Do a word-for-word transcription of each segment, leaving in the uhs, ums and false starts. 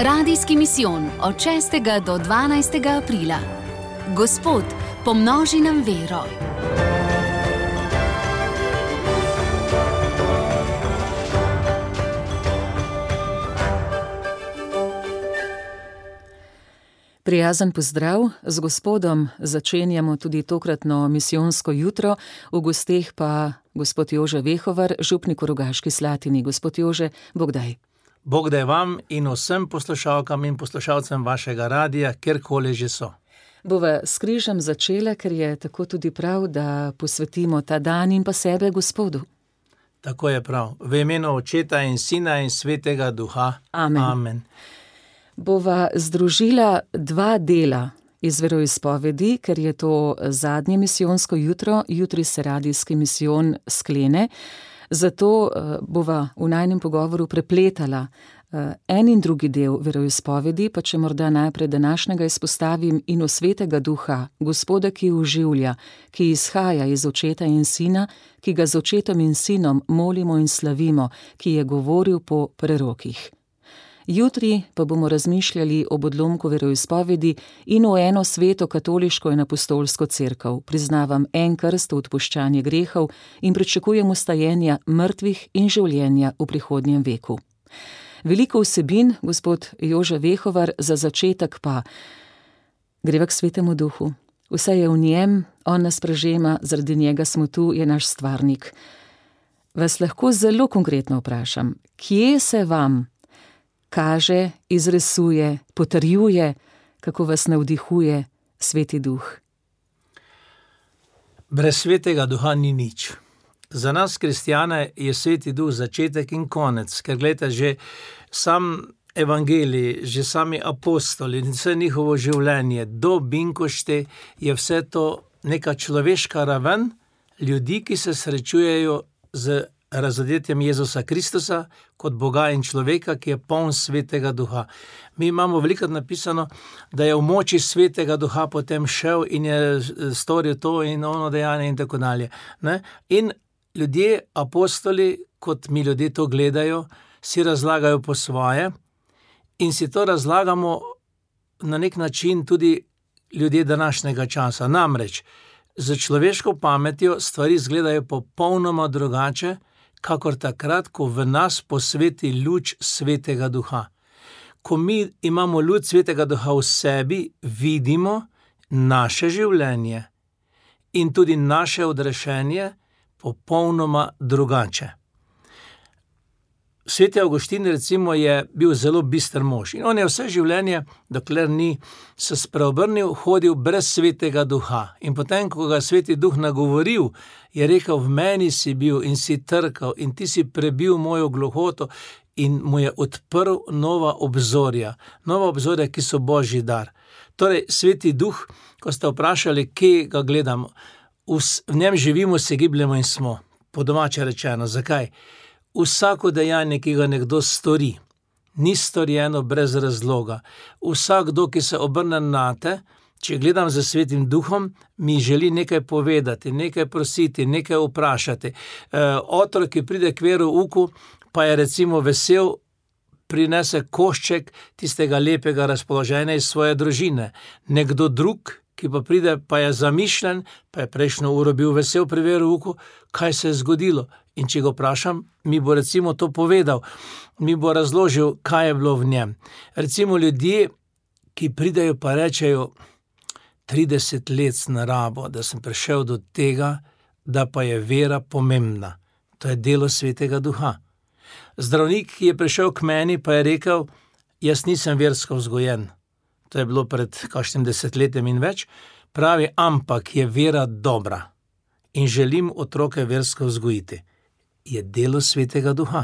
Radijski misijon od šestega do dvanajstega aprila. Gospod, pomnoži nam vero. Prijazen pozdrav, z Gospodom začenjamo tudi tokratno misijonsko jutro, v gosteh pa gospod Jože Vehovar, župnik v Rogaški Slatini. Gospod Jože, Bog daj. Bog daj vam in vsem poslušalkam in poslušalcem vašega radija, kjerkoli že so. Bova s križem začela, ker je tako tudi prav, da posvetimo ta dan in pa sebe Gospodu. Tako je prav. V imenu Očeta in Sina in Svetega Duha. Amen. Amen. Bova združila dva dela iz veroizpovedi, ker je to zadnje misijonsko jutro, jutri se radijski misijon sklene. Zato bova v najnem pogovoru prepletala en in drugi del veroizpovedi, pa če morda najprej današnjega izpostavim in v Svetega Duha, Gospoda, ki oživlja, ki izhaja iz Očeta in Sina, ki ga z Očetom in Sinom molimo in slavimo, ki je govoril po prerokih. Jutri pa bomo razmišljali o odlomku veroizpovedi in o eno sveto katoliško in apostolsko cerkev. Priznavam en krst v odpuščanje grehov in pričakujem ustajenja mrtvih in življenja v prihodnjem veku. Veliko vsebin, gospod Jože Vehovar, za začetek pa greva k Svetemu Duhu. Vse je v njem, on nas prežema, zaradi njega smo tu, je naš stvarnik. Vas lahko zelo konkretno vprašam, kje se vam kaže, izrisuje, potrjuje, kako vas navdihuje Sveti Duh? Brez Svetega Duha ni nič. Za nas, kristjane, je Sveti Duh začetek in konec, ker gledajte, že sam evangelij, že sami apostoli in vse njihovo življenje do Binkošte je vse to neka človeška raven ljudi, ki se srečujejo z razodetjem Jezusa Kristusa kot Boga in človeka, ki je poln Svetega Duha. Mi imamo velikokrat napisano, da je v moči Svetega Duha potem šel in je storil to in ono dejanje in tako dalje. Ne? In ljudje, apostoli, kot mi ljudje to gledajo, si razlagajo po svoje in si to razlagamo na nek način tudi ljudje današnjega časa. Namreč, z človeško pametjo stvari izgledajo popolnoma drugače, kakor takrat, ko v nas posveti luč Svetega Duha. Ko mi imamo luč Svetega Duha v sebi, vidimo naše življenje in tudi naše odrešenje popolnoma drugače. Sveti Avguštin, recimo, je bil zelo bister mož in on je vse življenje, dokler ni se spreobrnil, hodil brez Svetega Duha. In potem, ko ga Sveti Duh nagovoril, je rekel, v meni si bil in si trkal in ti si prebil mojo gluhoto in mu je odprl nova obzorja, nova obzorja, ki so Božji dar. Torej, Sveti Duh, ko ste vprašali, kje ga gledamo, v, v njem živimo, se gibljamo in smo. Po domače rečeno, zakaj? Vsako dejanje, ki ga nekdo stori, ni storjeno brez razloga. Vsakdo, ki se obrne nate, če gledam za Svetim Duhom, mi želi nekaj povedati, nekaj prositi, nekaj vprašati. E, otrok, ki pride k verouku, pa je recimo vesel, prinese košček tistega lepega razpoloženja iz svoje družine. Nekdo drug, ki pa pride, pa je zamišljen, pa je prejšnjo uro bil vesel pri verouku, kaj se je zgodilo. In če ga vprašam, mi bo recimo to povedal, mi bo razložil, kaj je bilo v njem. Recimo ljudje, ki pridejo pa rečejo, trideset let na rabo, da sem prišel do tega, da pa je vera pomembna. To je delo Svetega Duha. Zdravnik, ki je prišel k meni, pa je rekel, jaz nisem versko vzgojen. To je bilo pred kakšnim desetletjem in več. Pravi, ampak je vera dobra in želim otroke versko vzgojiti. Je delo Svetega Duha.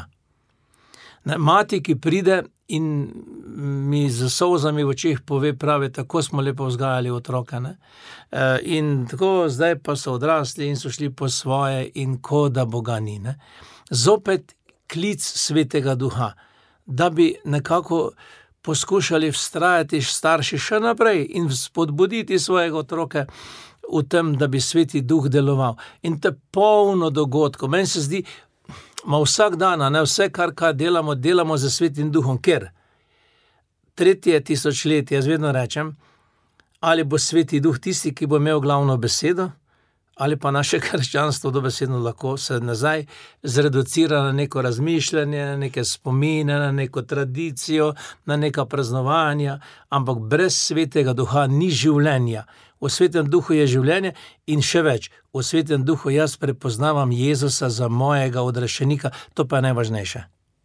Mati, ki pride in mi z solzami v očeh pove, pravi, tako smo lepo vzgajali otroke. Ne? In tako zdaj pa so odrasli in so šli po svoje in ko da Boga ni. Ne? Zopet klic Svetega Duha, da bi nekako poskušali vztrajati starši še naprej in spodbuditi svojega otroke v tem, da bi Sveti Duh deloval. In to je polno dogodkov. Meni se zdi, ma vsak dan, ne, vse, kar, kar delamo, delamo za Svetim Duhom, ker tretje tisočletje, jaz vedno rečem, ali bo Sveti Duh tisti, ki bo imel glavno besedo, ali pa naše krščanstvo dobesedno lahko se nazaj zreducira na neko razmišljanje, na neke spomine, na neko tradicijo, na neka praznovanja, ampak brez Svetega Duha ni življenja. V Svetem Duhu je življenje in še več, v Svetem Duhu jaz prepoznavam Jezusa za mojega odrešenika, to pa je najvažnejše.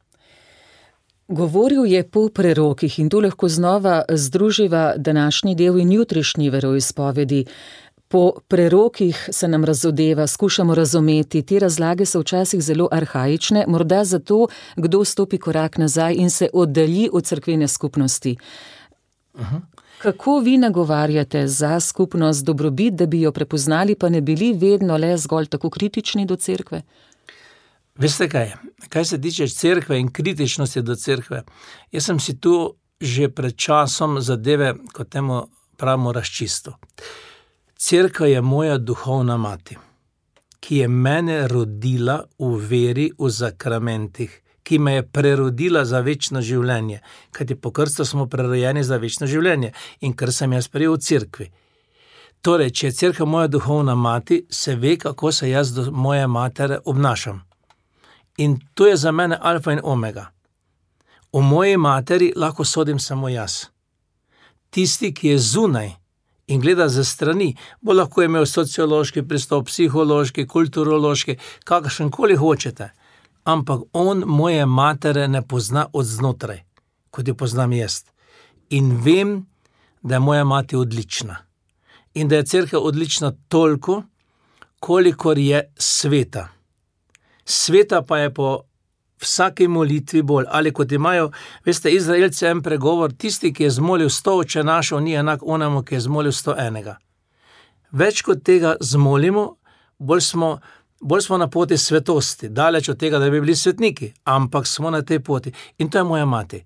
Govoril je po prerokih in to lahko znova združiva današnji del in jutrišnji veroizpovedi. Po prerokih se nam razodeva, skušamo razumeti, te razlage so včasih zelo arhaične, morda zato kdo stopi korak nazaj in se oddalji od cerkvene skupnosti. Uh-huh. Kako vi nagovarjate za skupnost dobrobit, da bi jo prepoznali, pa ne bili vedno le zgolj tako kritični do cerkve? Veste kaj, kaj se tiče cerkve in kritičnosti do cerkve, jaz sem si tu že pred časom zadeve, kot temu pravimo, razčistil. Cerkev je moja duhovna mati, ki je mene rodila v veri, v zakramentih, ki me je prerodila za večno življenje, kajti po krstu smo prerojeni za večno življenje in kar sem jaz prejel v cerkvi. Torej, če je cerkev moja duhovna mati, se ve, kako se jaz do moje matere obnašam. In to je za mene alfa in omega. O moji materi lahko sodim samo jaz. Tisti, ki je zunaj in gleda za strani, bo lahko imel sociološki pristop, psihološki, kulturološki, kakršenkoli hočete. Ampak on moje matere ne pozna od znotraj, kot jo poznam jaz. In vem, da je moja mati odlična. In da je cerkev odlična toliko, kolikor je sveta. Sveta pa je po vsaki molitvi bolj. Ali kot imajo, veste, Izraelci en pregovor, tisti, ki je zmolil sto oče našov, ni enak onemu, ki je zmolil sto enega. Več kot tega zmolimo, bolj smo, bolj smo na poti svetosti, daleč od tega, da bi bili svetniki, ampak smo na tej poti. In to je moja mati.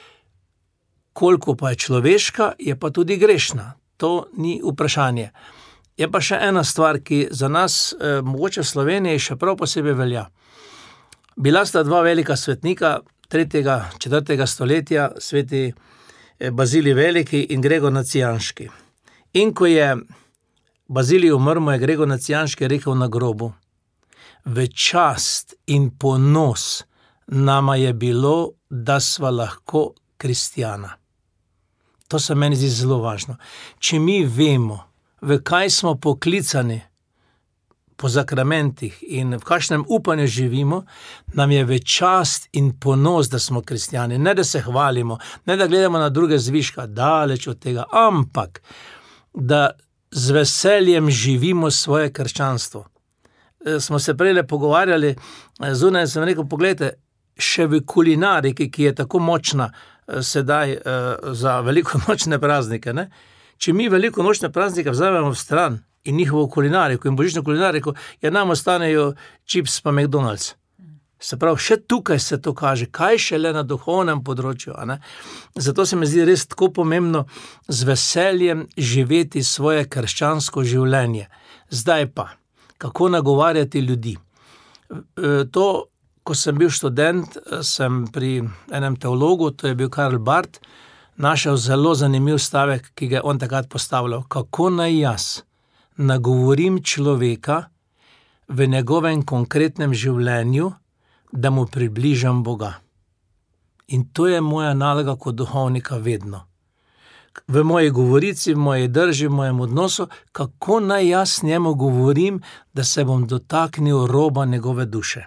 Koliko pa je človeška, je pa tudi grešna. To ni vprašanje. Je pa še ena stvar, ki za nas, eh, mogoče v Sloveniji, še prav posebej velja. Bila sta dva velika svetnika, tretjega, četrtega stoletja, sveti Bazilij Veliki in Gregor Nacijanški. In ko je Bazilij umrl, je Gregor Nacijanški rekel na grobu: v čast in ponos nama je bilo, da sva lahko kristjana. To se meni zdi zelo važno. Če mi vemo, v kaj smo poklicani po zakramentih in v kakšnem upanju živimo, nam je v čast in ponos, da smo kristjani. Ne da se hvalimo, ne da gledamo na druge zviška, daleč od tega, ampak da z veseljem živimo svoje krščanstvo. Smo se prej pogovarjali, zunaj sem rekel, pogledajte, še v kulinariki, ki je tako močna sedaj za velikonočne praznike, ne? Če mi velikonočne praznike vzamemo v stran in njihovo kulinariko in božično kulinariko, ja, nam ostanejo čips pa McDonald's. Se pravi, še tukaj se to kaže, kaj šele na duhovnem področju. A ne? Zato se mi zdi res tako pomembno z veseljem živeti svoje krščansko življenje. Zdaj pa, kako nagovarjati ljudi? To, ko sem bil študent, sem pri enem teologu, to je bil Karl Barth, našel zelo zanimiv stavek, ki ga je on takrat postavljal. Kako naj jaz nagovorim človeka v njegovem konkretnem življenju, da mu približam Boga. In to je moja naloga kot duhovnika vedno. V moji govorici, v moji drži, v mojem odnosu, kako naj jaz njemu govorim, da se bom dotaknil roba njegove duše.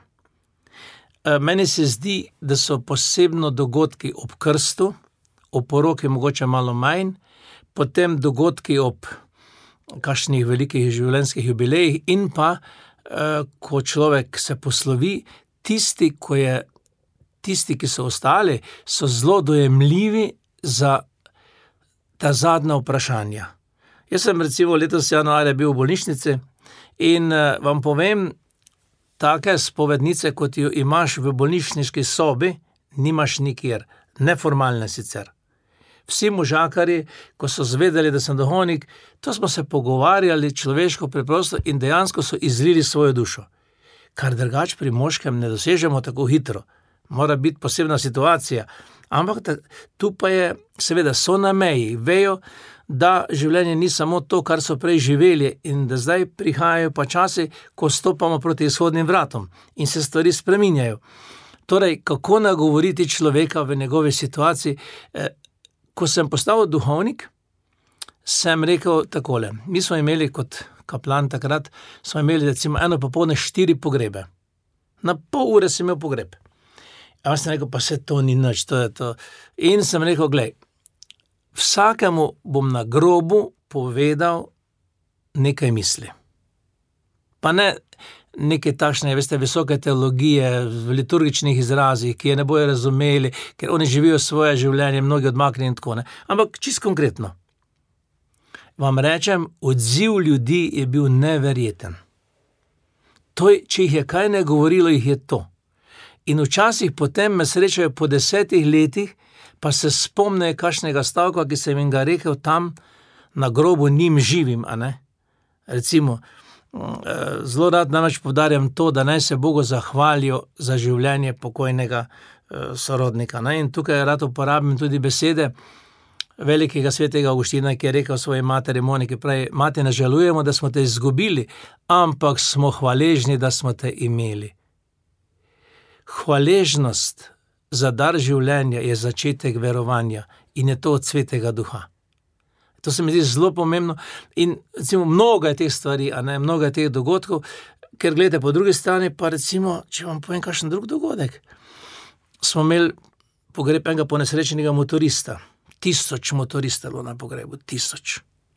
Meni se zdi, da so posebno dogodki ob krstu, ob poroki mogoče malo manj, potem dogodki ob kakšnih velikih življenjskih jubilejih in pa, ko človek se poslovi, tisti, ko je, tisti, ki so ostali, so zelo dojemljivi za ta zadnja vprašanja. Jaz sem recimo letos januarja bil v bolnišnici in vam povem, take spovednice, kot jo imaš v bolnišniški sobi, nimaš nikjer, neformalne sicer. Vsi možakari, ko so zvedeli, da sem duhovnik, to smo se pogovarjali človeško preprosto in dejansko so izlili svojo dušo. Kar drugače pri moškem ne dosežemo tako hitro. Mora biti posebna situacija. Ampak ta, tu pa je, seveda, so na meji, vejo, da življenje ni samo to, kar so prej živeli in da zdaj prihajajo pa časi, ko stopamo proti izhodnim vratom in se stvari spreminjajo. Torej, kako nagovoriti človeka v njegovi situaciji? Eh, ko sem postal duhovnik, sem rekel takole. Mi smo imeli kot kaplan takrat, smo imeli recimo eno popoldne štiri pogrebe. Na pol ure sem imel pogreb. A sem rekel, pa se to ni nič, to je to. In sem rekel, glej, vsakemu bom na grobu povedal nekaj misli. Pa ne neke takšne, veste, visoke teologije v liturgičnih izrazih, ki je ne bojo razumeli, ker oni živijo svoje življenje, mnogi odmaknjeni in tako ne. Ampak čisto konkretno. Vam rečem, odziv ljudi je bil neverjeten. To, če jih je kaj ne govorilo, jih je to. In včasih potem me srečajo po desetih letih, pa se spomnejo kakšnega stavka, ki sem jim ga rekel tam na grobu njim živim, a ne? Recimo, zelo rad namreč poudarjam to, da naj se Bogu zahvalijo za življenje pokojnega sorodnika, ne? In tukaj rad uporabim tudi besede velikega svetega Avguština, ki je rekel svoji materi Moniki, pravi, mati, ne žalujemo, da smo te izgubili, ampak smo hvaležni, da smo te imeli. Hvaležnost za dar življenja je začetek verovanja in je to od Svetega Duha. To se mi zdi zelo pomembno in recimo mnogo je teh stvari, a ne, mnogo je teh dogodkov, ker gledajte, po drugi strani pa recimo, če vam povem kakšen drug dogodek, smo imeli pogreb enega ponesrečenega motorista, tisoč motorista bilo na pogrebu, tisoč.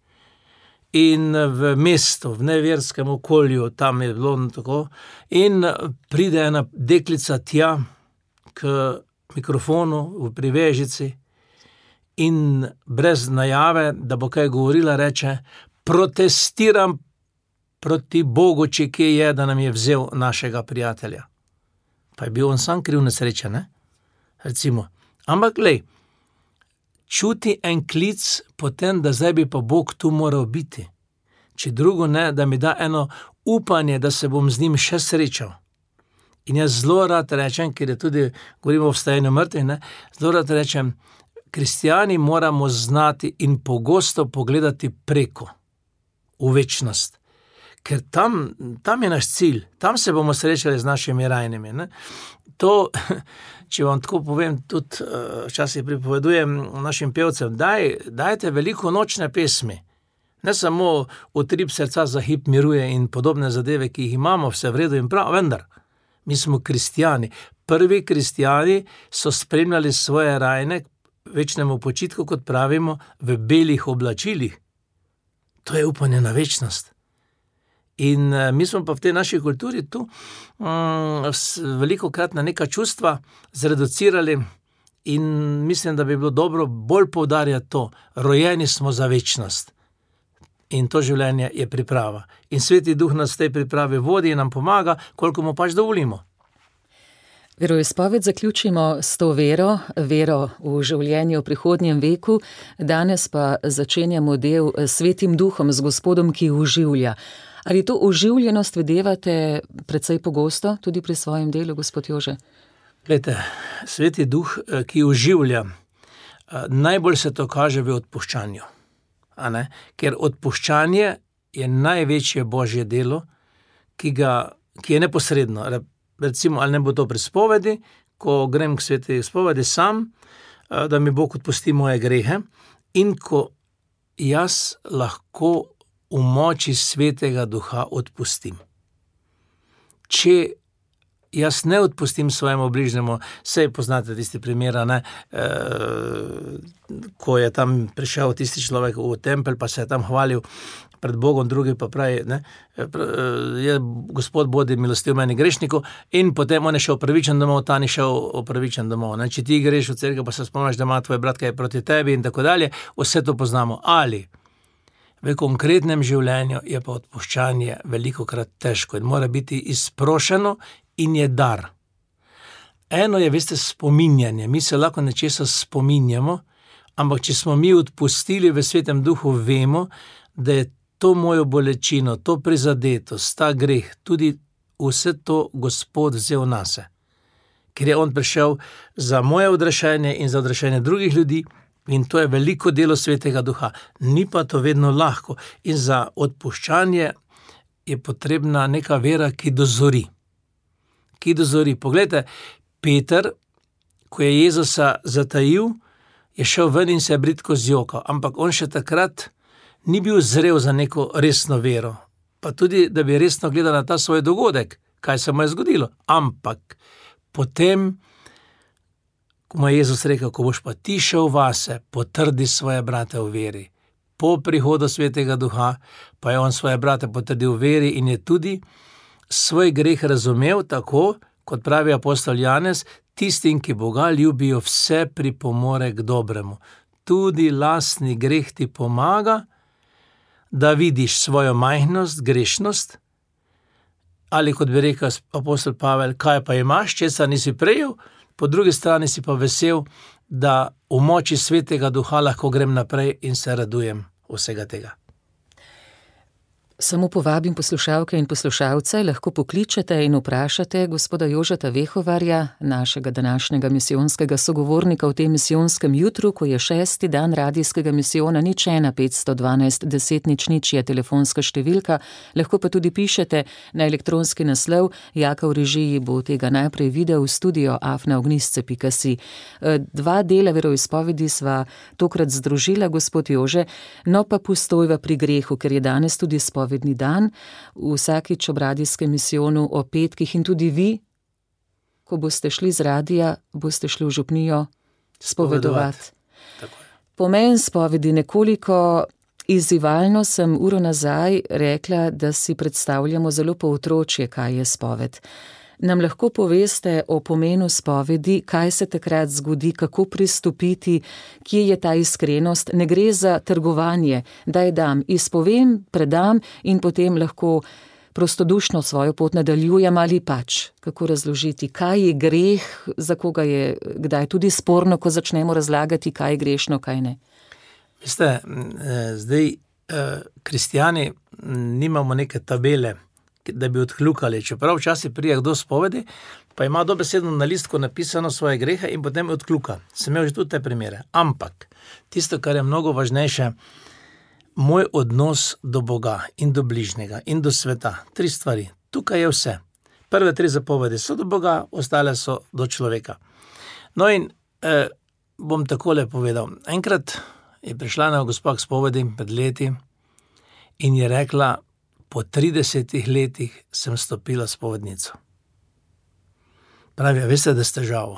In v mestu, v neverskem okolju, tam je bilo tako, in pride ena deklica tja k mikrofonu v privežici in brez najave, da bo kaj govorila, reče, protestiram proti Bogu, če kje je, da nam je vzel našega prijatelja. Pa je bil on sam kriv nesreča, ne? Recimo. Ampak, glej, čuti en klic potem, da zdaj bi pa Bog tu moral biti. Če drugo ne, da mi da eno upanje, da se bom z njim še srečal. In jaz zelo rad rečem, ker je tudi, govorimo o vstajanju mrtvih, ne, zelo rad rečem, kristijani moramo znati in pogosto pogledati preko, v večnost. Ker tam, tam je naš cilj, tam se bomo srečali z našimi rajnimi. Ne. To, če vam tako povem, tudi včasih pripovedujem našim pevcem, daj, dajte veliko nočne pesmi. Ne samo utrip srca za hip miruje in podobne zadeve, ki jih imamo, vse v redu in prav, vendar, mi smo kristijani. Prvi kristijani so spremljali svoje rajne večnemu počitku, kot pravimo, v belih oblačilih. To je upanje na večnost. In mi smo pa v tej naši kulturi tu um, veliko krat na neka čustva zreducirali in mislim, da bi bilo dobro bolj poudarjati to, rojeni smo za večnost. In to življenje je priprava. In Sveti Duh nas v tej pripravi vodi in nam pomaga, koliko mu pač dovolimo. Veroizpoved zaključimo s to vero, vero v življenje v prihodnjem veku, danes pa začenjamo del s Svetim Duhom, z Gospodom, ki oživlja. Ali to oživljenost videvate precej pogosto tudi pri svojem delu, gospod Jože? Glejte, Sveti Duh, ki oživlja, najbolj se to kaže v odpuščanju. A ne? Ker odpuščanje je največje božje delo, ki, ga, ki je neposredno. Recimo, ali ne bo to pri spovedi, ko grem k sveti spovedi sam, da mi Bog odpusti moje grehe in ko jaz lahko v moči Svetega Duha odpustim. Če jaz ne odpustim svojemu bližnjemu, saj poznate tisti primer, ne, e, ko je tam prišel tisti človek v tempelj, pa se je tam hvalil pred Bogom, drugi pa pravi, ne, je Gospod bodi milostiv meni grešniku, in potem on je šel opravičen domov, ta ni šel opravičen domov. Ne. Če ti greš v cerkev, pa se spomniš, da ima tvoj brat kaj proti tebi in tako dalje, vse to poznamo. Ali v konkretnem življenju je pa odpuščanje velikokrat težko in mora biti izprošeno in je dar. Eno je, veste, spominjanje. Mi se lahko nečesa spominjamo, ampak če smo mi odpustili v Svetem Duhu, vemo, da je to mojo bolečino, to prizadetost, ta greh, tudi vse to Gospod vzel nase. ker je on prišel za moje odrešenje in za odrešenje drugih ljudi, in to je veliko delo Svetega Duha. Ni pa to vedno lahko. In za odpuščanje je potrebna neka vera, ki dozori. Ki dozori. Poglejte, Peter, ko je Jezusa zatajil, je šel ven in se je bridko zjokal, ampak on še takrat ni bil zrel za neko resno vero. Pa tudi, da bi resno gledal na ta svoj dogodek, kaj se mu je zgodilo. Ampak potem, ko mu je Jezus rekel, ko boš pa ti šel vase, potrdi svoje brate v veri. Po prihodu Svetega Duha pa je on svoje brate potrdil v veri in je tudi svoj greh razumel tako, kot pravi apostol Janez, tistim, ki Boga ljubijo, vse pripomore k dobremu. Tudi lastni greh ti pomaga, da vidiš svojo majhnost, grešnost, ali kot bi rekel apostol Pavel, kaj pa imaš, česa nisi prejel, po drugi strani si pa vesel, da v moči Svetega Duha lahko grem naprej in se radujem vsega tega. Samo povabim poslušalke in poslušalce, lahko pokličete in vprašate gospoda Jožeta Vehovarja, našega današnjega misijonskega sogovornika v tem misijonskem jutru, ko je šesti dan radijskega misijona. Nič ena petsto dvanajst deset nič nič je telefonska številka, lahko pa tudi pišete na elektronski naslov. Jaka v režiji bo tega najprej video v studio afna ognjisce pika si. Dva dela veroizpovedi sva tokrat združila, gospod Jože, no pa postojva pri grehu, ker je danes tudi spoved Vedni dan, vsakič ob radijskem misijonu o petkih in tudi vi, ko boste šli z radija, boste šli v župnijo spovedovati. Pomen spovedi nekoliko izzivalno sem uro nazaj rekla, da si predstavljamo zelo po otročje, kaj je spoved. Nam lahko poveste o pomenu spovedi, kaj se takrat zgodi, kako pristopiti, kje je ta iskrenost, ne gre za trgovanje, daj dam, izpovem, predam in potem lahko prostodušno svojo pot nadaljujem ali pač, kako razložiti, kaj je greh, za koga je kdaj tudi sporno, ko začnemo razlagati, kaj je grešno, kaj ne. Veste, zdaj kristjani nimamo neke tabele, da bi odkljukali, čeprav včasih prije kdo spovedi, pa ima dobesedno na listku napisano svoje grehe in potem odkljuka. Sem imel že tudi te primere. Ampak tisto, kar je mnogo važnejše, moj odnos do Boga in do bližnjega in do sveta. Tri stvari. Tukaj je vse. Prve tri zapovedi so do Boga, ostale so do človeka. No in eh, bom takole povedal. Enkrat je prišla na gospa k spovedi pred leti in je rekla, po tridesetih letih sem stopila spovednico. Pravi, veste, da ste žavo.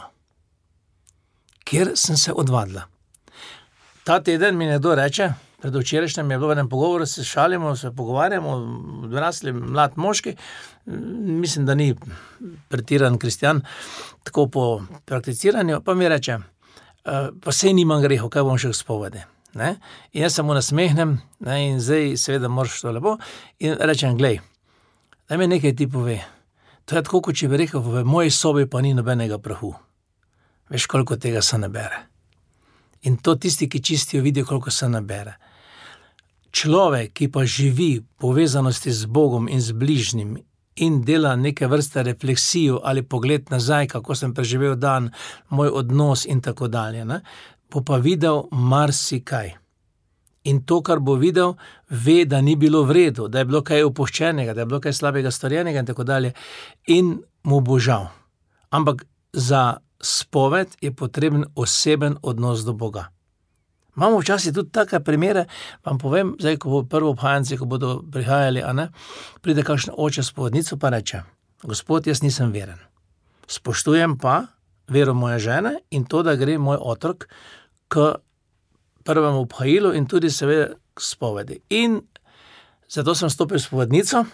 Kjer sem se odvadila. Ta teden mi nekdo reče, pred včerajšnjem je bilo v enem pogovoru, se šalimo, se pogovarjamo, odrasli mlad moški, mislim, da ni pretiran kristjan, tako po prakticiranju, pa mi reče, pa sej nimam grehov, kaj bom še k spovedi. Ne? In jaz se mu nasmehnem, ne? In zdaj seveda moraš to lepo in rečem, glej, daj mi nekaj ti pove. To je tako, kot če bi rekel, v moji sobi pa ni nobenega prahu. Veš, koliko tega se nabere. In to tisti, ki čistijo, vidijo, koliko se nabere. Človek, ki pa živi povezanosti z Bogom in z bližnjim in dela neke vrste refleksijo ali pogled nazaj, kako sem preživel dan, moj odnos in tako dalje, ne? Bo pa videl marsikaj. In to, kar bo videl, ve, da ni bilo v redu, da je bilo kaj opuščenega, da je bilo kaj slabega storjenega in tako dalje. In mu bo žal. Ampak za spoved je potreben oseben odnos do Boga. Imamo včasih tudi take primere, vam povem, zdaj, ko bo prvo obhajanci, ko bodo prihajali, a ne, pride kakšen oče spovednico pa reče, Gospod, jaz nisem veren. Spoštujem pa vero moje žene in to, da gre moj otrok k prvemu obhajilu in tudi seveda k spovedi. In zato sem stopil v spovednico,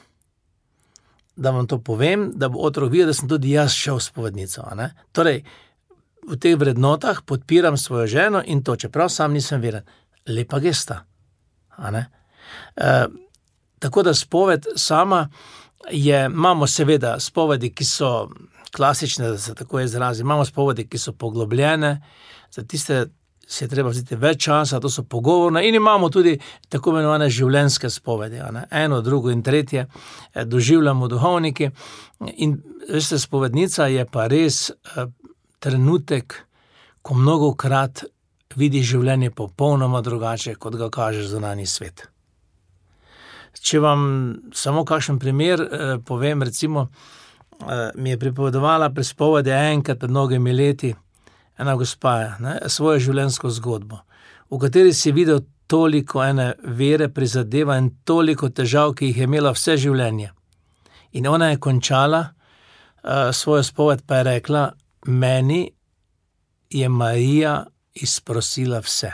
da vam to povem, da bo otrok videl, da sem tudi jaz šel v spovednico. A ne? Torej, v teh vrednotah podpiram svojo ženo in to, čeprav sam nisem veren. Lepa gesta. A ne? E, tako da spoved sama je, imamo seveda spovedi, ki so klasične, da se tako izrazi, imamo spovedi, ki so poglobljene, za tiste se je treba vzeti več časa, to so pogovorne in imamo tudi tako imenovane življenjske spovedi, ne? Eno, drugo in tretje doživljamo duhovniki in veste, spovednica je pa res trenutek, ko mnogokrat vidi življenje popolnoma drugače, kot ga kaže zunanji svet. Če vam samo kakšen primer eh, povem, recimo, eh, mi je pripovedovala pri spovedi enkrat pred mnogimi leti ena gospa, ne, svojo življenjsko zgodbo, v kateri si videl toliko ene vere, prizadeva in toliko težav, ki jih je imela vse življenje. In ona je končala uh, svojo spoved, pa je rekla, meni je Marija izprosila vse.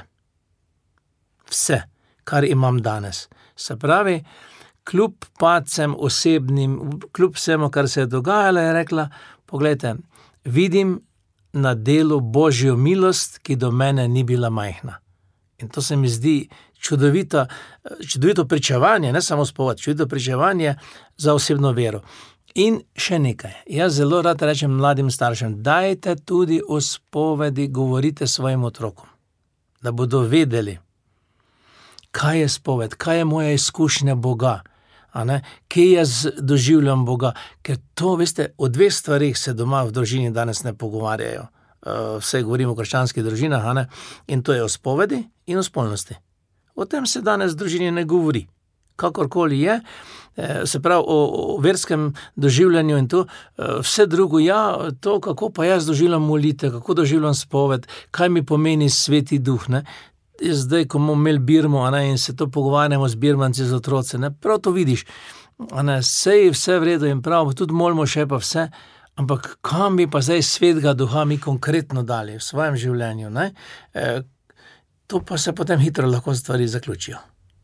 Vse, kar imam danes. Se pravi, kljub padcem osebnim, kljub vsemu, kar se je dogajalo, je rekla, poglejte, vidim na delu Božjo milost, ki do mene ni bila majhna. In to se mi zdi čudovito, čudovito pričevanje, ne samo spoved, čudovito pričevanje za osebno vero. In še nekaj, jaz zelo rad rečem mladim staršem, dajte tudi o spovedi govorite svojim otrokom, da bodo vedeli, kaj je spoved, kaj je moja izkušnja Boga, a ne, kje jaz doživljam Boga, ker to, veste, o dveh stvarih se doma v družini danes ne pogovarjajo. Vse govorimo o krščanskih družinah, a ne, in to je o spovedi in o spolnosti. O tem se danes v družini ne govori. Kakorkoli je, se pravi o, o verskem doživljanju in to, vse drugo, ja, to, kako pa jaz doživljam molitev, kako doživljam spoved, kaj mi pomeni Sveti Duh, ne. Zdaj, ko bomo imeli birmo, ne, in se to pogovarjamo z birmanci, z otroci, ne, prav to vidiš, ne, sej vse v redu in prav, tudi molimo še pa vse, ampak kam bi pa zdaj Svetega Duha mi konkretno dali v svojem življenju, ne, e, to pa se potem hitro lahko stvari zaključijo.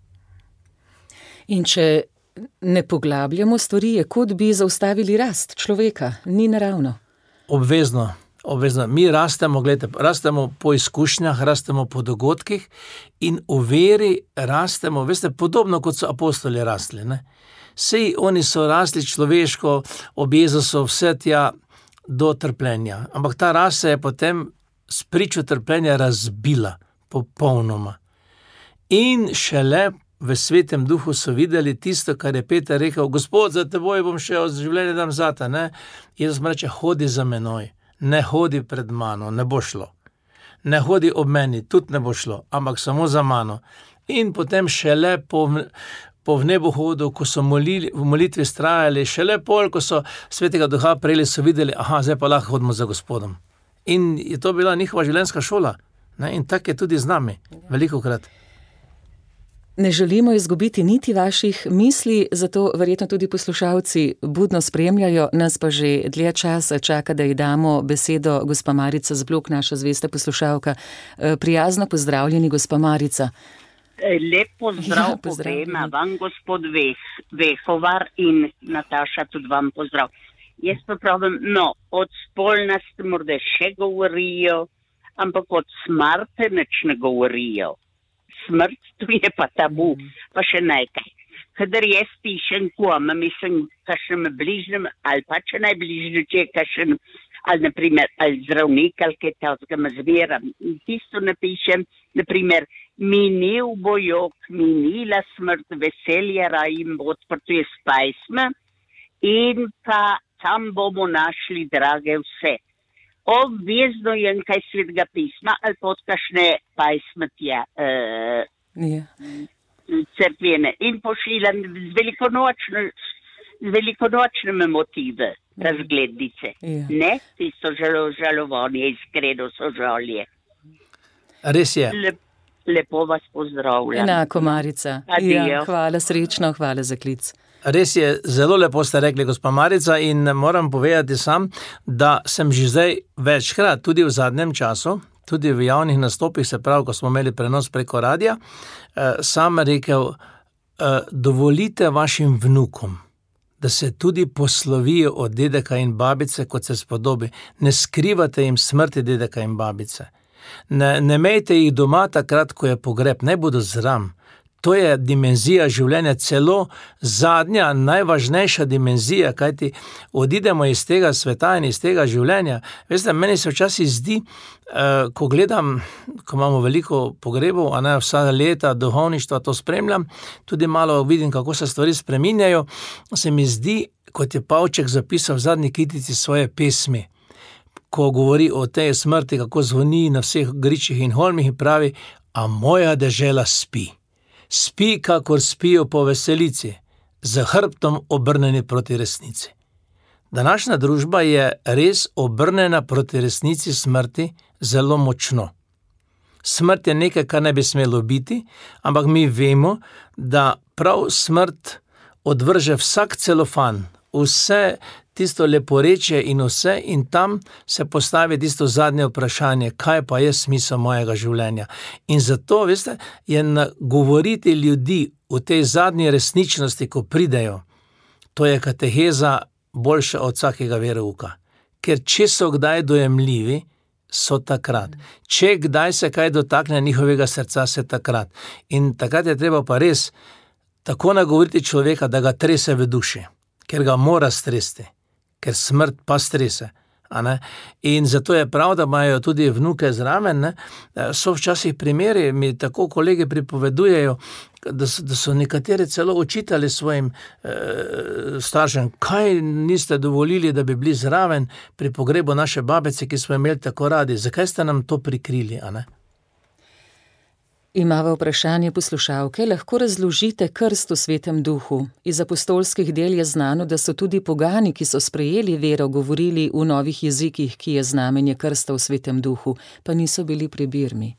In če ne poglabljamo stvari, je kot bi zaustavili rast človeka, ni naravno. Obvezno. Obvezno. Mi rastemo, gledajte, rastemo po izkušnjah, rastemo po dogodkih in v veri rastemo, veste, podobno kot so apostoli rastli, ne. Sej oni so rasli človeško, ob Jezusu vse tja do trpljenja, ampak ta rast se je potem s pričo trpljenja razbila popolnoma. In šele v Svetem Duhu so videli tisto, kar je Peter rekel, Gospod, za teboj bom šel, življenje dam zate, ne. Jezus mu reče, hodi za menoj. Ne hodi pred mano, ne bo šlo. Ne hodi ob meni, tudi ne bo šlo, ampak samo za mano. In potem šele po, po vnebohodu, ko so molili, v molitvi strajali, šele pol, ko so Svetega Duha prejeli, so videli, aha, zdaj pa lahko hodimo za Gospodom. In je to bila njihova življenjska šola. Ne? In tak je tudi z nami, velikokrat. Ne želimo izgubiti niti vaših misli, zato verjetno tudi poslušalci budno spremljajo, nas pa že dlje časa čaka, da ji damo besedo gospa Marica Zblok, naša zvesta poslušalka. Prijazno pozdravljeni, gospa Marica. Lep pozdrav, ja, povema vam, gospod Veh, Vehovar in Nataša, tudi vam pozdrav. Jaz pa pravim, no, od spolnosti morda še govorijo, ampak od smrti nič ne govorijo. Smrt, to je pa tabu, pa še nekaj. Kadar jaz pišem koma, mislim, kakšnem bližnjem, ali pa če najbližnje, če je kakšen, ali naprimer, ali zdravnik, ali kaj tazga me zveram. Tisto napišem, naprimer, minil bo jok, minila smrt, veselje rajim bo odprtuje spajsme in pa tam bomo našli drage vse. Obvezno je nekaj Svetega pisma ali pod kakšne pajsmetja uh, yeah. crkvene in pošiljam z velikonočne, z velikonočne motive yeah. razglednice. Yeah. Ne, tisto žalo, žalovanje, iskreno sožalje. Res je. Lep, lepo vas pozdravljam. Enako, Marica. Ja, hvala, srečno, hvala za klic. Res je, zelo lepo ste rekli, gospa Marica, in moram povedati sam, da sem že zdaj večkrat, tudi v zadnjem času, tudi v javnih nastopih, se pravi, ko smo imeli prenos preko radija, eh, sam rekel, eh, dovolite vašim vnukom, da se tudi poslovijo od dedeka in babice, kot se spodobi. Ne skrivate jim smrti dedeka in babice. Ne, ne mejte jih doma takrat, ko je pogreb, naj bodo zram. To je dimenzija življenja, celo zadnja, najvažnejša dimenzija, kajti odidemo iz tega sveta in iz tega življenja. Veste, meni se včasih zdi, eh, ko gledam, ko imamo veliko pogrebov, a ne vsa leta duhovništva to spremljam, tudi malo vidim, kako se stvari spreminjajo, se mi zdi, kot je Pavček zapisal v zadnji kitici svoje pesmi, ko govori o tej smrti, kako zvoni na vseh gričih in holmih in pravi, a moja dežela spi. Spi, kakor spijo po veselici, z hrbtom obrnjeni proti resnici. Današnja družba je res obrnjena proti resnici smrti zelo močno. Smrt je nekaj, kar ne bi smelo biti, ampak mi vemo, da prav smrt odvrže vsak celofan, vse tisto leporečje in vse, in tam se postavi tisto zadnje vprašanje, kaj pa je smisel mojega življenja. In zato, veste, je govoriti ljudi v tej zadnji resničnosti, ko pridejo, to je kateheza boljša od vsakega verouka. Ker če so kdaj dojemljivi, so takrat. Če kdaj se kaj dotakne njihovega srca, se takrat. In takrat je treba pa res tako nagovoriti človeka, da ga trese v duši, ker ga mora stresti. Ker smrt pa strese. A ne? In zato je prav, da imajo tudi vnuke zraven. Ne? So včasih primeri, mi tako kolegi pripovedujejo, da so, da so nekateri celo učitali svojim eh, staršem, kaj niste dovolili, da bi bili zraven pri pogrebu naše babice, ki smo imeli tako radi. Zakaj ste nam to prikrili? A ne? Imava vprašanje poslušalke, lahko razložite krst v Svetem duhu. Iz apostolskih del je znano, da so tudi pogani, ki so sprejeli vero, govorili v novih jezikih, ki je znamenje krsta v Svetem duhu, pa niso bili pri birmi.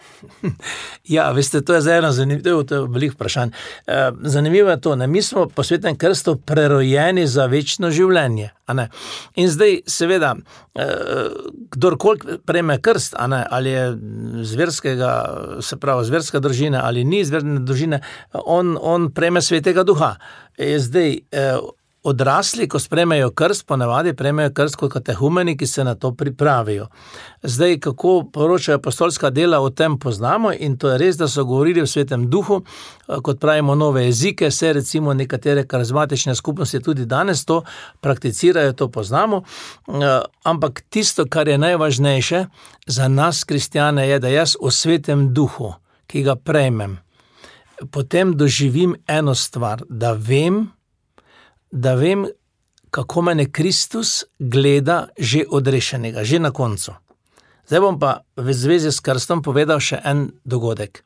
Ja, veste, to je zdaj eno zanimivo, to je veliko vprašanj. Zanimivo je to, ne? Mi smo po Svetem krstu prerojeni za večno življenje. A ne? In zdaj, seveda, kdorkoli prejme krst, a ne? Ali je zverskega, se pravi, zverska družina ali ni zverske družine, on, on prejme Svetega duha. Zdaj, odrasli, ko sprejmejo krst, ponavadi prejmejo krst kot katehumeni, ki se na to pripravijo. Zdaj, kako poročajo apostolska dela, o tem poznamo, in to je res, da so govorili v Svetem duhu, kot pravimo, nove jezike, se recimo nekatere karizmatične skupnosti tudi danes to prakticirajo, to poznamo, ampak tisto, kar je najvažnejše za nas, kristjane, je, da jaz v Svetem duhu, ki ga prejmem, potem doživim eno stvar, da vem, da vem, kako mene Kristus gleda že odrešenega, že na koncu. Zdaj bom pa v zvezi s krstom povedal še en dogodek.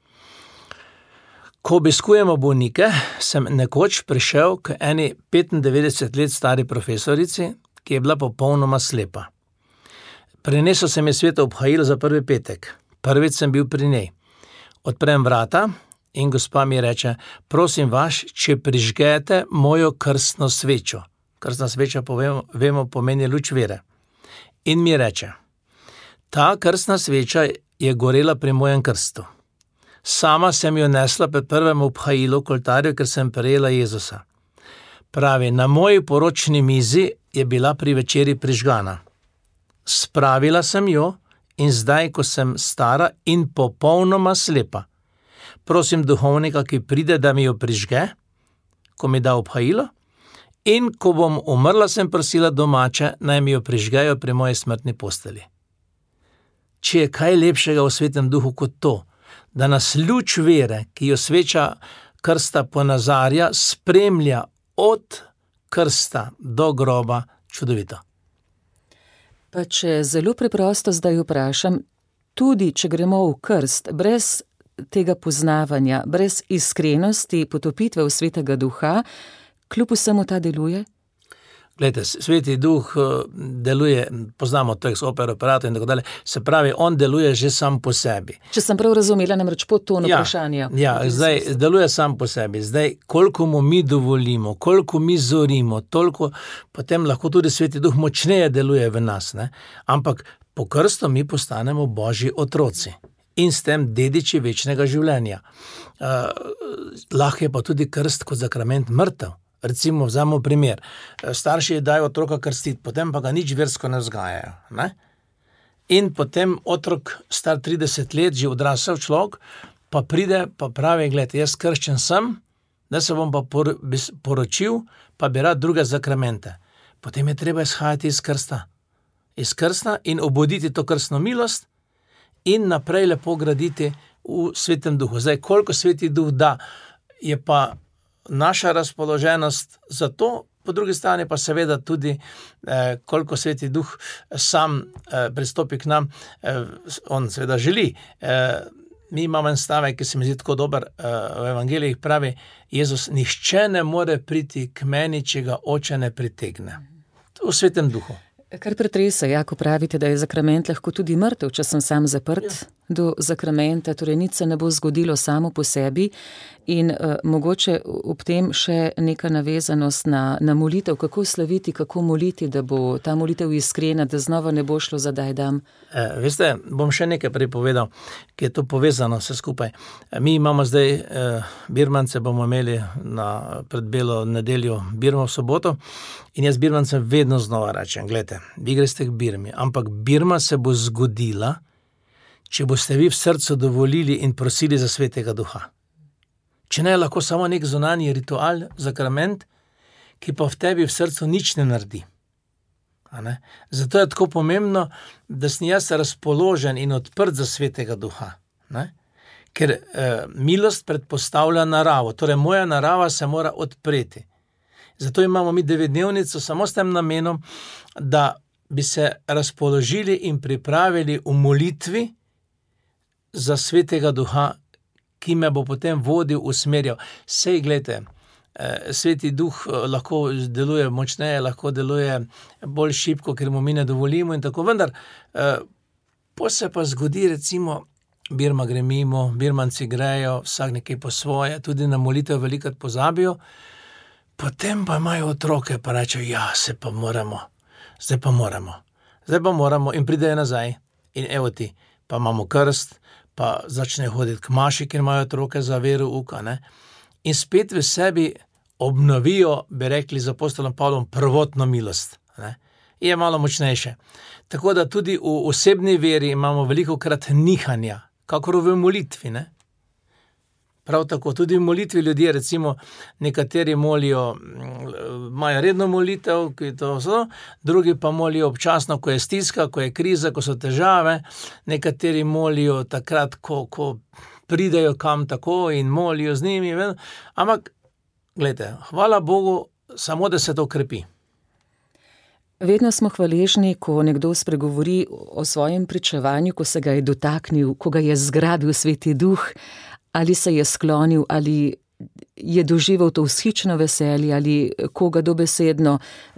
Ko obiskujemo bolnike, sem nekoč prišel k eni petindevetdeset let stari profesorici, ki je bila popolnoma slepa. Prinesel sem je sveto obhajilo za prvi petek. Prvič sem bil pri njej. Odprem vrata in gospa mi reče, prosim vas, če prižgete mojo krstno svečo. Krstna sveča, povemo, vemo, pomeni luč vere. In mi reče, ta krstna sveča je gorela pri mojem krstu. Sama sem jo nesla pri prvem obhajilu k oltarju, ker sem prejela Jezusa. Pravi, na moji poročni mizi je bila pri večeri prižgana. Spravila sem jo in zdaj, ko sem stara in popolnoma slepa, prosim duhovnika, ki pride, da mi jo prižge, ko mi da obhajilo, in ko bom umrla, sem prosila domače, naj mi jo prižgejo pri moji smrtni posteli. Če je kaj lepšega v Svetem duhu kot to, da nas luč vere, ki jo sveča krsta ponazarja, spremlja od krsta do groba, čudovito. Pa če zelo preprosto zdaj vprašam, tudi če gremo v krst, brez tega poznavanja, brez iskrenosti, potopitve v Svetega duha, kljub vsemu ta deluje? Glejte, Sveti duh deluje, poznamo to ex opere operato in tako dalje, se pravi, on deluje že sam po sebi. Če sem prav razumela, namreč pod tono ja, vprašanja. Ja, zdaj deluje sam po sebi. Zdaj, koliko mu mi dovolimo, koliko mi zorimo, toliko potem lahko tudi Sveti duh močneje deluje v nas. Ne? Ampak po krstu mi postanemo Božji otroci in s tem dediči večnega življenja. Uh, lahko je pa tudi krst kot sakrament mrtev. Recimo, vzamemo primer. Starši dajo otroka krstiti, potem pa ga nič versko ne vzgajajo. Ne? In potem otrok, star trideset let, že odrasel človek, pa pride, pa pravi, gled, jaz krščen sem, da se bom pa por, poročil, pa bi rad druge zakramente. Potem je treba izhajati iz krsta. Iz krsta in obuditi to krstno milost in naprej lepo graditi v Svetem duhu. Zdaj, koliko Sveti duh da, je pa naša razpoloženost za to, po drugi strani pa seveda tudi, eh, koliko Sveti duh sam eh, pristopi k nam, eh, on seveda želi. Eh, mi imamo en stavek, ki se mi zdi tako dober, eh, v evangelijih pravi, Jezus, nihče ne more priti k meni, če ga oče ne pritegne. V Svetem duhu. Kar pretresa, ja, ko pravite, da je zakrament lahko tudi mrtev, če sem sam zaprt ja. do zakramenta, torej nič se ne bo zgodilo samo po sebi in uh, mogoče ob tem še neka navezanost na, na molitev, kako slaviti, kako moliti, da bo ta molitev iskrena, da znova ne bo šlo za daj dam. E, veste, bom še nekaj pripovedal, ki je to povezano vse skupaj. E, mi imamo zdaj e, birmance, bomo imeli na, pred belo nedeljo Birmo v soboto in jaz birmancem vedno znova rečem, gledajte, vi greste k Birmi, ampak Birma se bo zgodila, če boste vi v srcu dovolili in prosili za Svetega duha. Če ne, lahko samo nek zunanji ritual, zakrament, ki pa v tebi v srcu nič ne naredi. A ne? Zato je tako pomembno, da sem jaz razpoložen in odprt za Svetega duha. Ne? Ker eh, milost predpostavlja naravo, torej moja narava se mora odpreti. Zato imamo mi devetdnevnico samo s tem namenom, da bi se razpoložili in pripravili v molitvi za Svetega duha, ki me bo potem vodil, usmerjal. Sej, gledajte, Sveti duh lahko deluje močneje, lahko deluje bolj šibko, ker mu mi ne dovolimo in tako, vendar po se pa zgodi, recimo, Birma gre mimo, Birmanci grejo, vsak nekaj po svoje, tudi na molitev velikrat pozabijo, potem pa imajo otroke, pa rečejo, ja, se pa moramo, zdaj pa moramo, zdaj pa moramo in pridejo nazaj in evo ti, pa imamo krst, pa začne hoditi k maši, ker imajo otroke za vero uka, ne? In spet v sebi obnovijo, bi rekli z apostolom Pavlom, prvotno milost, ne? Je malo močnejše. Tako da tudi v osebni veri imamo velikokrat nihanja, kakor v molitvi, ne? Prav tako, tudi v molitvi ljudje, recimo, nekateri molijo, imajo redno molitev, ki to so, drugi pa molijo občasno, ko je stiska, ko je kriza, ko so težave, nekateri molijo takrat, ko, ko pridejo kam tako in molijo z njimi, ampak, gledajte, hvala Bogu, samo da se to krepi. Vedno smo hvaležni, ko nekdo spregovori o svojem pričevanju, ko se ga je dotaknil, ko ga je zgrabil Sveti duh, ali se je sklonil, ali je doživel to vzhično veselje, ali koga dobesedno,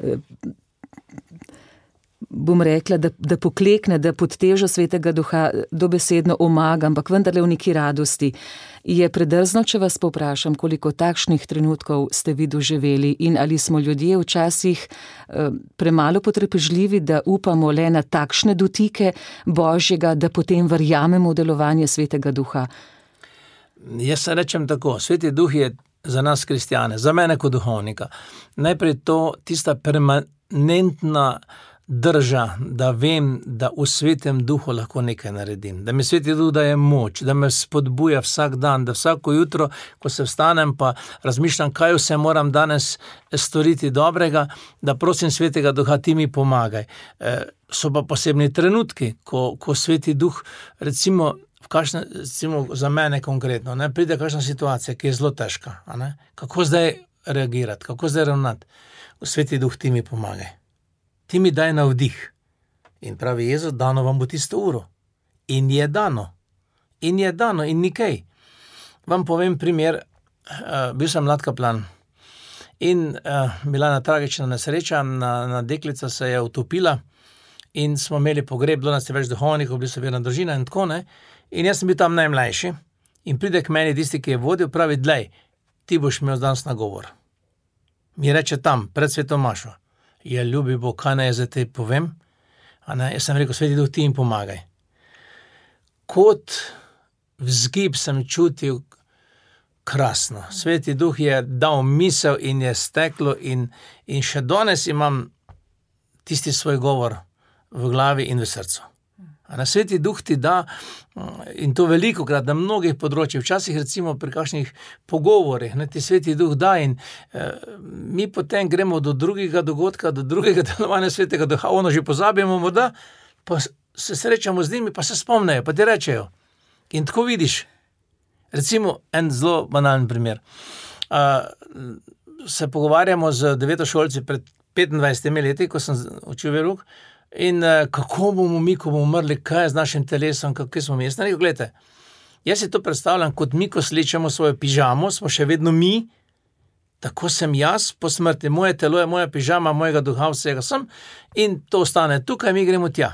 bom rekla, da, da poklekne, da pod težo Svetega duha dobesedno omaga, ampak vendarle v neki radosti. Je predrzno, če vas povprašam, koliko takšnih trenutkov ste vi doživeli in ali smo ljudje včasih eh, premalo potrpežljivi, da upamo le na takšne dotike Božjega, da potem verjamemo v delovanje Svetega duha. Jaz se rečem tako, Sveti duh je za nas kristjane, za mene kot duhovnika. Najprej to tista permanentna drža, da vem, da v Svetem duhu lahko nekaj naredim. Da mi Sveti duh daje moč, da me spodbuja vsak dan, da vsako jutro, ko se vstanem, pa razmišljam, kaj vse moram danes storiti dobrega, da prosim Svetega duha, ti mi pomagaj. E, so pa posebni trenutki, ko, ko Sveti duh, recimo, Kakšne, recimo za mene konkretno, ne, pride kakšna situacija, ki je zelo težka, a ne, kako zdaj reagirati, kako zdaj ravnati. Sveti duh, ti mi pomagaj. Ti mi daj navdih. In pravi Jezus, dano vam bo tisto uro. In je dano. In je dano in nikaj. Vam povem primer, uh, bil sem mlad kaplan in uh, bila ena tragična nesreča, na, na deklica se je utopila in smo imeli pogreb, bilo nas je več duhovnikov, bili so verna družina in tako, ne. In jaz sem bil tam najmlajši in pride k meni tisti, ki je vodil, pravi, dlej, ti boš imel danes nagovor. Mi reče tam, pred sveto mašo, je ljubi Bog, kaj naj zdaj te povem? A ne, jaz sem rekel, Sveti duh, ti jim pomagaj. Kot vzgib sem čutil krasno. Sveti duh je dal misel in je steklo in, in še danes imam tisti svoj govor v glavi in v srcu. A na Sveti Duh ti da, in to veliko krat na mnogih področjih, včasih recimo pri kakšnih pogovorih, ne, ti Sveti Duh da in eh, mi potem gremo do drugega dogodka, do drugega delovanja Svetega Duha, ono že pozabimo morda, pa se srečamo z njimi, pa se spomnejo, pa ti rečejo. In tako vidiš, recimo en zelo banalen primer. Uh, se pogovarjamo z devetošolci pred petindvajsetimi leti, ko sem učil verouk, in uh, kako bomo mi, ko bomo umrli, kaj je z našim telesom, kako smo mi. Jaz sem rekel, gledajte, jaz si to predstavljam, kot mi, ko slečemo svojo pižamo, smo še vedno mi, tako sem jaz po smrti, moje telo je moja pižama, mojega duha vsega sem, in to ostane tukaj, mi gremo tja.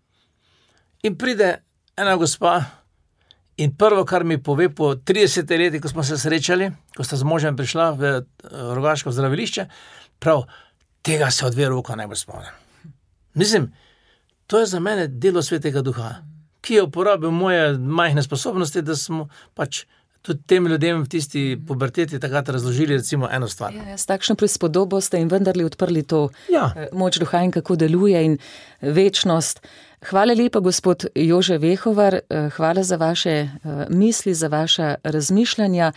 In pride ena gospa, in prvo, kar mi pove po tridesetih letih, ko smo se srečali, ko sta z možem prišla v Rogaško zdravilišče, prav, tega se od verouka najbolj spomnim. Mislim, to je za mene delo Svetega Duha, ki je uporabil moje majhne sposobnosti, da smo pač tudi tem ljudem v tisti puberteti takrat razložili recimo eno stvar. Ja, s takšno prispodobo ste jim vendarle odprli to ja. moč duha in kako deluje in večnost. Hvala lepa, gospod Jože Vehovar, hvala za vaše misli, za vaša razmišljanja.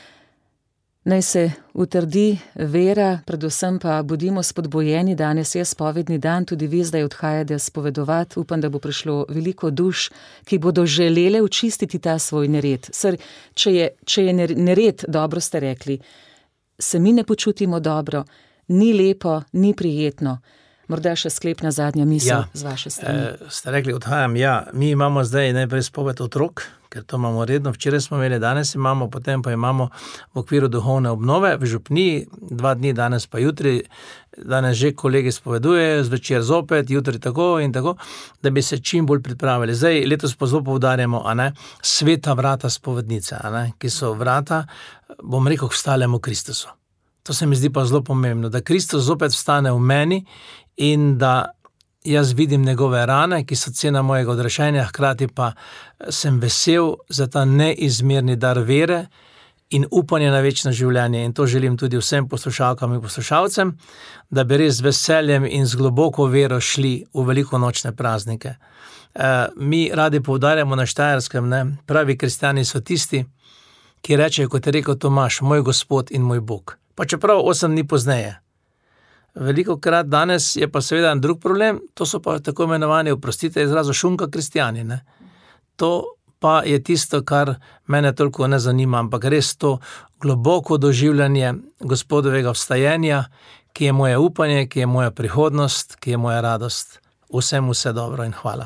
Naj se utrdi vera, predvsem pa bodimo spodbojeni, danes je spovedni dan, tudi vi zdaj odhajate spovedovati, upam, da bo prišlo veliko duš, ki bodo želele očistiti ta svoj nered. Sr, če, je, če je nered, dobro ste rekli, se mi ne počutimo dobro, ni lepo, ni prijetno. Morda še sklepna zadnja misel ja. z vaše strani. E, ste rekli, odhajam, ja, mi imamo zdaj najprej spoved otrok, ker to imamo redno, včeraj smo imeli, danes imamo, potem pa imamo v okviru duhovne obnove, v župniji, dva dni, danes pa jutri, danes že kolegi spovedujejo, zvečer zopet, jutri tako in tako, da bi se čim bolj pripravili. Zdaj, letos pa zelo poudarjamo, a ne, sveta vrata spovednice, a ne, ki so vrata, bom rekel, k vstalemu Kristusu. To se mi zdi pa zelo pomembno, da Kristus zopet vstane v meni in da jaz vidim njegove rane, ki so cena mojega odrešenja, hkrati pa sem vesel za ta neizmerni dar vere in upanje na večno življenje. In to želim tudi vsem poslušalkam in poslušalcem, da bi res z veseljem in z globoko vero šli v velikonočne praznike. E, mi radi poudarjamo na Štajerskem, ne, pravi kristjani so tisti, ki rečejo, kot je rekel Tomaž, moj Gospod in moj Bog. Pa čeprav osem dni pozneje. Veliko krat danes je pa seveda en drug problem, to so pa tako imenovani, oprostite izrazu, šunka kristjani. Ne? To pa je tisto, kar mene toliko ne zanima, ampak res to globoko doživljanje Gospodovega vstajenja, ki je moje upanje, ki je moja prihodnost, ki je moja radost. Vsem vse dobro in hvala.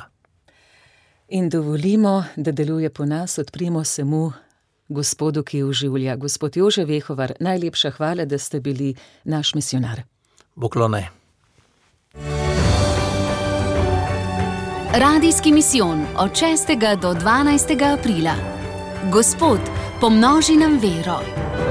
In dovolimo, da deluje po nas, odprimo se mu, Gospodu, ki oživlja. Gospod Jože Vehovar, najlepša hvala, da ste bili naš misionar. Poklonaj. Radijski misijon od šestega do dvanajstega aprila. Gospod, pomnoži nam vero.